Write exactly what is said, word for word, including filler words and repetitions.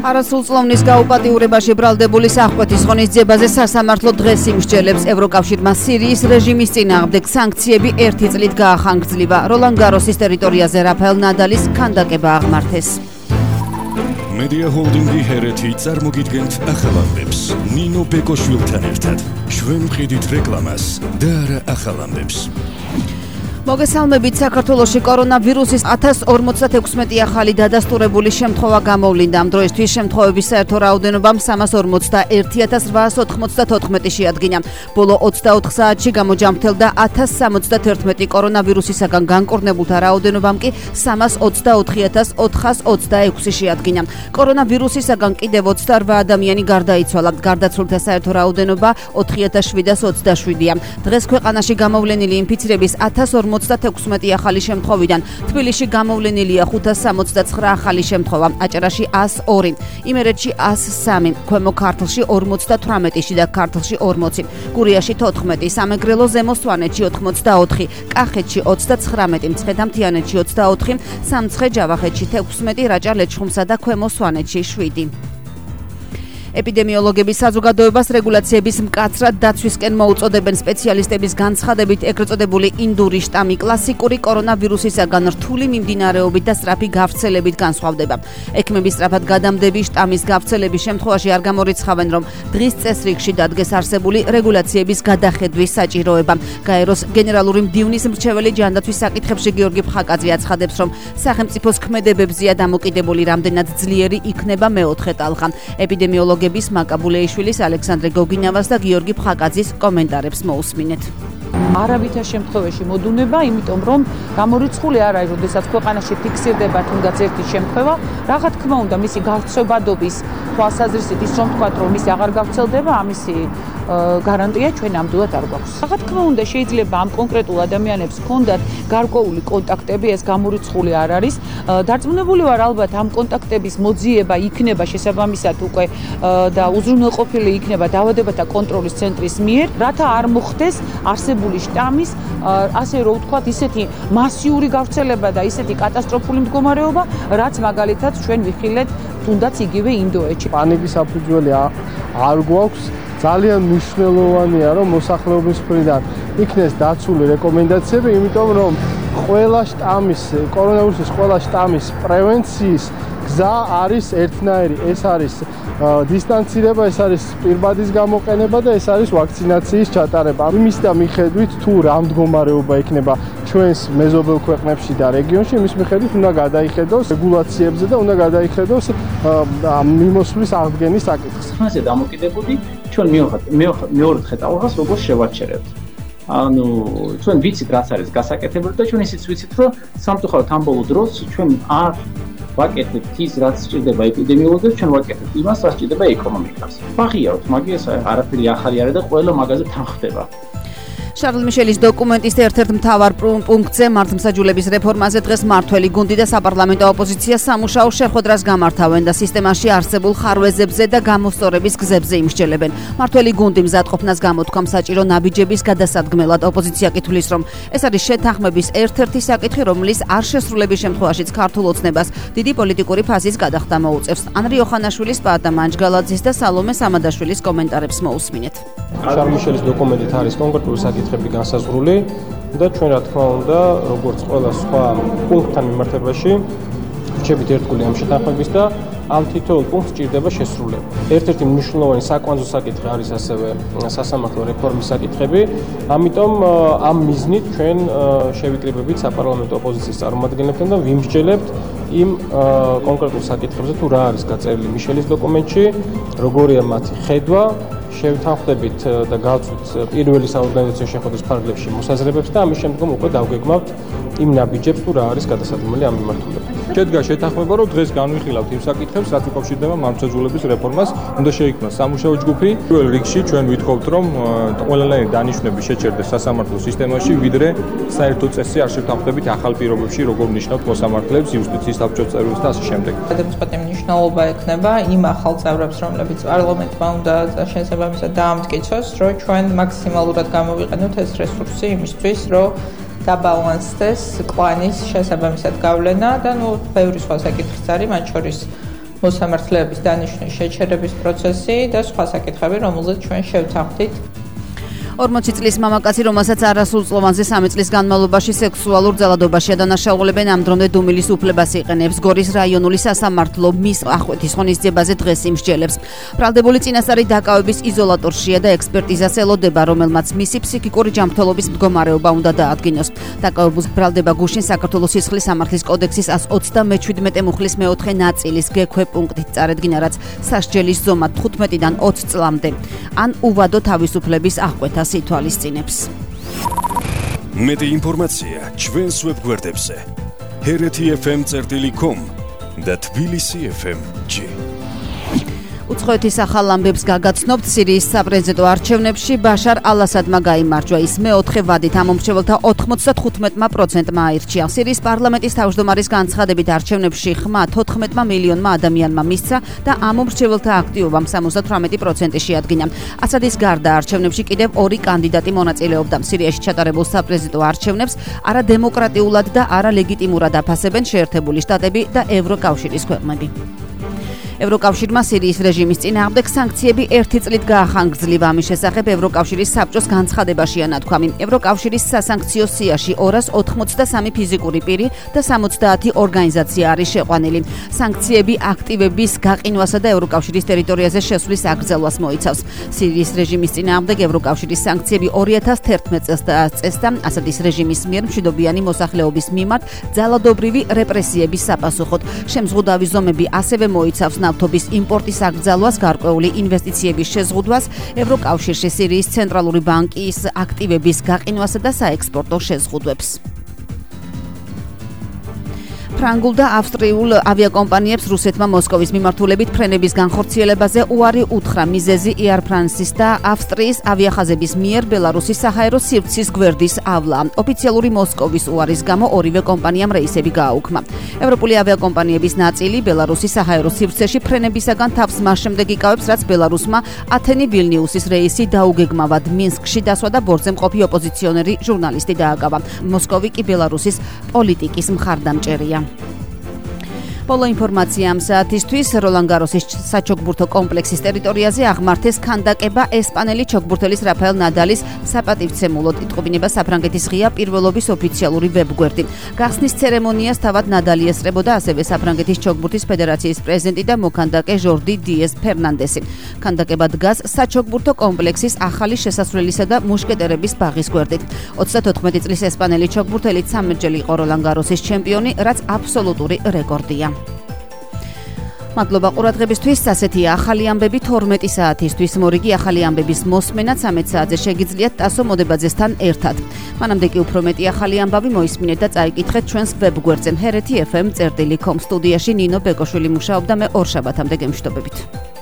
არასრულწლოვნის გაუპატიურებაში ბრალდებული სახყვეთის ღონისძიებაზე სასამართლო დღეს იმსჯელებს. ევროკავშირმა სირიის რეჟიმის წინააღმდეგ სანქციები ერთი წლით გაახანგრძლივა. როლან გაროსის ტერიტორიაზე რაფაელ ნადალის ქანდაკება აღმართეს. Media Holding-ი ჰერეთი წარმოგიდგენთ ახალამბებს. ნინო ბეკოშვილთან ერთად. ჩვენ ვყიდით რეკლამას და არა ახალამბებს. მოგესალმებით. საქართველოში კორონავირუსის ათას ორმოცდათექვსმეტი ახალი დადასტურებული შემთხვევა გამოვლინდა. ამ დროისთვის შემთხვევების საერთო რაოდენობამ სამას ორმოცდაერთი ათას რვაას ოთხმოცდათოთხმეტი შეადგინა. ბოლო ოცდაოთხ საათში გამოჯამრთელდა ათას სამოცდათერთმეტი კორონავირუსისაგან განკურნებულთა რაოდენობამ კი სამას ოცდაოთხი ათას ოთხას ოცდაექვსი შეადგინა. კორონავირუსისაგან კიდევ ოცდარვა ადამიანი გარდაიცვალა. გარდაცვლილთა საერთო რაოდენობა ოთხი ათას შვიდას ოცდაშვიდია. დღეს ქვეყანაში გამოვლენილი ინფიცირების ათას ორმოცდათექვსმეტი ახალი შემთხვევიდან თბილისში გამოვლენილია ხუთას სამოცდაცხრა ახალი შემთხვევა, აჭარაში ას ორი, იმერეთში ას სამი, ქვემო ქართლში ორმოცდათვრამეტი, შიდა ქართლში ორმოცი, გურიაში თოთხმეტი, სამეგრელო ზემო სვანეთში ოთხმოცდაოთხი, კახეთში ოცდაცხრამეტი, მცხეთა-მთიანეთში ოცდაოთხი, სამცხე-ჯავახეთში თექვსმეტი, რაჭა-ლეჩხუმსა და ქვემო სვანეთში შვიდი. ეპიდემიოლოგების საზოგადოებას რეგულაციების მკაცრად დაცვისკენ მოუწოდებენ. სპეციალისტების განცხადებით, ეგრეთ წოდებული ინდური შტამი კლასიკური კორონავირუსისაგან რთული მიმდინარეობით და სწრაფი გავრცელებით განსხვავდება. ექიმები სწრაფად გადამდები შტამის გავრცელების შემთხვევაში არ გამორიცხავენ, რომ დღის წესრიგში დადგეს არსებული რეგულაციების გადახედვის საჭიროება. გაეროს გენერალური მდივნის მრჩეველი ჯანდაცვის საკითხებში გიორგი ფხაკაძე აცხადებს, რომ სახელმწიფოს ქმედებებზეა დამოკიდებული, რამდენად ძლიერი იქნება მეოთხე ტალღა. ეპიდემიოლოგი მაკაბულეიშვილის, ალექსანდრე გოგინავას და გიორგი ფხაკაძის კომენტარებს მოусმინეთ. არავითარ შემთხვევაში მოდუნება, იმიტომ რომ გამორიცხული არ არის, როდესაც ქვეყანაში ფიქსირდება თუნდაც ერთი შემთხვევა, რა თქმა უნდა, მისი გავრცობადობის თვალსაზრისით ის რომ თქვა, რომ ის აღარ გავრცელდება, ამისი გარანტია ჩვენ ნამდვილად არ გვაქვს. რა თქმა უნდა, შეიძლება ამ კონკრეტულ ადამიანებს ჰქონდათ გარკვეული კონტაქტები, ეს გამორიცხული არ არის. დარწმუნებული ვარ, ალბათ ამ კონტაქტების მოძიება იქნება შესაბამისად უკვე და უზრუნველყოფილი იქნება დაავადებათა კონტროლის ცენტრის მიერ, რათა არ მოხდეს არსებული შტამის, ასე რომ ვთქვათ, ისეთი მასიური გავრცელება და ისეთი კატასტროფული მდგომარეობა, რაც მაგალითად ჩვენ ვიხილეთ თუნდაც იგივე ინდოეთში. პანიკის საფუძველი არ გვაქვს. ძალიან მნიშვნელოვანია, რომ მოსახლეობის მხრიდან იქნეს დაცული რეკომენდაციები, იმიტომ რომ ყველა შტამის, კორონავირუსის ყველა შტამის პრევენციის გზა არის ერთნაირი, ეს არის დისტანცირება, ეს არის პირბადის გამოყენება და ეს არის ვაქცინაციის ჩატარება. იმის და მიხედვით თუ რა მდგომარეობა იქნება ჩვენს მეზობელ ქვეყნებში და რეგიონში, იმის მიხედვით უნდა გადაიხედოს რეგულაციებზე და უნდა გადაიხედოს მიმოსვლის აღდგენის საკითხს. მასე დამოკიდებული ჩვენ მეოთხე ტალღას როგორ შევაჩერებთ. ანუ ჩვენ ვიცით რაც არის გასაკეთებელი და ჩვენ ისიც ვიცით რომ სამწუხაროდ ამ ბოლო დროს ჩვენ არ ვაკეთებთ ის რაც სჭირდება ეპიდემიოლოგებს, ჩვენ ვაკეთებთ იმას რაც სჭირდება ეკონომიკას. ვაღიაროთ, მაგის არაფერი ახალი არ არის და ყველა მაგაზე თან ხდება. შარლ მიშელის დოკუმენტის ერთ-ერთ მთავარ პუნქტზე მართლმსაჯულების რეფორმაზე დღეს მმართველი გუნდი და საპარლამენტო ოპოზიცია სამუშაო შეხვედრას გამართავენ და სისტემაში არსებულ ხარვეზებზე და გამოსწორების გზებზე იმსჯელებენ. მმართველი გუნდი მზადყოფნას გამოთქვამ საჭირო ნაბიჯების გადასადგმელად. ოპოზიცია კითხვის, რომ ეს არის შეთანხმების ერთ-ერთი საკითხი, რომლის არ შესრულების შემთხვევაშიც ქართულ ოცნებას დიდი პოლიტიკური ფაზის გადახდა მოუწევს. ანრი ოხანაშვილის, პაატა მანჯგალაძის და სალომე სამადაშვილის კომენტარებს მოусმინეთ. შარლ მიშელის დოკუმენტით არის კონკრეტული საკითხები განსაზღვრული და ჩვენ რა თქმა უნდა, როგორც ყველა სხვა პუნქტთან მიმართებაში, ვrჩებით ერთგული ამ შეთანხმების და ამ თითოეულ პუნქტს სჭირდება შესრულება. ერთ-ერთი მნიშვნელოვანი საკვანძო საკითხი არის ასევე სასამართლო რეფორმის საკითხები, ამიტომ ამ მიზნით ჩვენ შევიკრიბებით საპარლამენტო ოპოზიციის წარმომადგენლებთან და ვიმსჯელებთ იმ კონკრეტულ საკითხებზე, თუ რა არის გაწერილი მიშელის დოკუმენტში, როგორია მათი ხედვა, შევთანხმდებით და გავწვით პირველი საორგანიზაციო შეხვედრის ფარგლებში მოსაზრებებს და ამის შემდგომ უკვე დავგეგმავთ იმ ნაბიჯებს, თუ რა არის გადასადგმელი ამ მიმართულებით. შედგა შეთანხმება, რომ დღეს განვიხილავთ იმ საკითხებს, რაც უკავშირდება მართლმსაჯულების რეფორმას, უნდა შეიქმნას სამუშაო ჯგუფი. პირველ რიგში ჩვენ ვითხოვთ, რომ ყველანაირი დანიშვნები შეჩერდეს სასამართლო სისტემაში, ვიდრე საერთო წესი არ შევთანხმდებით ახალ პირობებში, როგორ ნიშნავთ მოსამართლეებს, იუსტიციის საბჭოს წევრებს და ასე შემდეგ. გადამწყვეტი მნიშვნელობა ექნება იმ ახალ წევრებს, რომლებიც პარლამენტმა უნდა შესაბამისად დაამტკიცოს, რომ ჩვენ მაქსიმალურად გამოვიყენოთ ეს რესურსი იმისთვის, რომ დაბალანსდეს კვანის შესაბამისად გავლენა და ნუ ბევრი სხვა საკითხიც არის, მათ შორის მოსამართლეების დანიშვნის შეჩერების პროცესი და სხვა საკითხები, რომელზეც ჩვენ შევთანხმდით. ორმოცი წლის მამაკაცი, რომელსაც არასრულწლოვანზე სამი წლის განმავლობაში სექსუალურ ძალადობაში ადანაშაულებენ, ამ დრომდე დუმილის უფლებას იყენებს. გორის რაიონული სასამართლო მის აღკვეთის ღონისძიებაზე დღეს იმსჯელებს. ბრალდებული წინასწარი დაკავების იზოლატორშია და ექსპერტიზას ელოდება, რომელმაც მისი ფსიქიკური ჯანმრთელობის მდგომარეობა უნდა დაადგინოს. დაკავებულს ბრალდება გუშინ საქართველოს სისხლის სამართლის კოდექსის ას ოცდამეჩვიდმეტე მუხლის მეოთხე ნაწილის გექვე პუნქტით წარედგინა, რაც სასჯელის ზომა თხუთმეტიდან ოცი წლამდე. ან უვადო თავისუფლების აღკვეთას ითვალისწინებს. მეტი ინფორმაცია ჩვენს ვებგვერდებზე ჰერეთი ეფ ემ წერტილი კომ და თბილისი ეფ ემ ჯი. უცხოეთის ახალ ამბებს გაგაცნობთ. სირიის საპრეზიდენტო არჩევნებში ბაშარ ალ-ასადმა გაიმარჯვა. ის მეოთხე ვადით ამომრჩეველთა ოთხმოცდათხუთმეტ პროცენტმა აირჩია. სირიის პარლამენტის თავმჯდომარის განცხადებით არჩევნებში ხმა თოთხმეტ მილიონმა ადამიანმა მისცა და ამომრჩეველთა აქტივობამ სამოცდათვრამეტი პროცენტი შეადგინა. ასადის გარდა არჩევნებში კიდევ ორი კანდიდატი მონაწილეობდა. სირიაში ჩატარებულ საპრეზიდენტო არჩევნებს არადემოკრატიულად და არალეგიტიმურად აფასებენ შეერთებული შტატები და ევროკავშირის ქვეყნები. ევროკავშირმა სირიის რეჟიმის წინააღმდეგ სანქციები ერთი წლით გაახანგრძლივა. ამის შესახებ ევროკავშირის საბჭოს განცხადებაშია ნათქვამი. ევროკავშირის სასანქციო სიაში ორას ოთხმოცდასამი ფიზიკური პირი და სამოცდაათი ორგანიზაცია არის შეყვანილი. სანქციები აქტივების გაყინვასა და ევროკავშირის ტერიტორიაზე შესვლის აკრძალვას მოიცავს. სირიის რეჟიმის წინააღმდეგ ევროკავშირის სანქციები ორი ათას თერთმეტ წელს დააწესდა ასადის რეჟიმის მიერ მშვიდობიანი მოსახლეობის მიმართ ძალადობრივი რეპრესიების საპასუხოდ. შემზღუდავი ზომები ასევე მოიცავს ნავთობის იმპორტის აკრძალვას, გარკვეული ინვესტიციების შეზღუდვას, ევროკავშირში სირიის ცენტრალური ბანკის აქტივების გაყინვასა და საექსპორტო შეზღუდვებს. ფრანგულ და ავსტრიულ ავიაკომპანიებს რუსეთმა მოსკოვის მიმართულებით ფრენების განხორციელებაზე უარი უთხრა. მიზეზი Air France-ის და ავსტრიის ავიახაზების მიერ ბელარუსის საჰაერო სივრცის გვერდის ავლა. ოფიციალური მოსკოვის უარის გამო ორივე კომპანიამ რეისები გააუქმა. ევროპული ავიაკომპანიების ნაწილი ბელარუსის საჰაერო სივრცეში ფრენებისაგან თავს მას შემდეგ იკავებს, რაც ბელარუსმა ათენი-ვილნიუსის რეისი დაუგეგმავად მინსკში დასვა და ბორცზე მყოფი ოპოზიციონერი ჟურნალისტი დააკავა. მოსკოვი კი ბელარუსის პოლიტიკის მხარდამჭერია. ბოლო ინფორმაცია ამ საათისთვის. როლან გაროსის საჩოგბურთო კომპლექსის ტერიტორიაზე აღმართეს ქანდაკება ესპანელი ჩოგბურთელის რაფაელ ნადალის საპატივცემულოდ. იტყობინება საფრანგეთის ღია პირველობის ოფიციალური ვებგვერდი. გახსნის ცერემონიას თავად ნადალი ესწრებოდა, ასევე საფრანგეთის ჩოგბურთის ფედერაციის პრეზიდენტი და მოქანდაკე ჟორდი დიეს ფერნანდესი. ქანდაკება დგას საჩოგბურთო კომპლექსის ახალი შესასვლელისა და მუშკეტერების ბაღის გვერდით. ოცდათოთხმეტი წლის ესპანელი ჩოგბურთელი ცამეტჯერ იყო როლან გაროსის ჩემპიონი, რაც აბსოლუტური რეკორდია. მადლობა ყურადღებისთვის. ასეთია ახალი ამბები თორმეტი საათისთვის. მორიგი ახალი ამბების მოსმენა ცამეტ საათზე შეგიძლიათ ტასო მოდებაძესთან ერთად. მანამდე კი უფრო მეტი ახალი ამბავი მოისმინეთ და წაიკითხეთ ჩვენს ვებგვერდზე ჰერეთი ეფ ემ წერტილი კომ. სტუდიაში ნინო ბეკოშვილი მუშაობდა, მე ორ შაბათამდე გემშვიდობებით.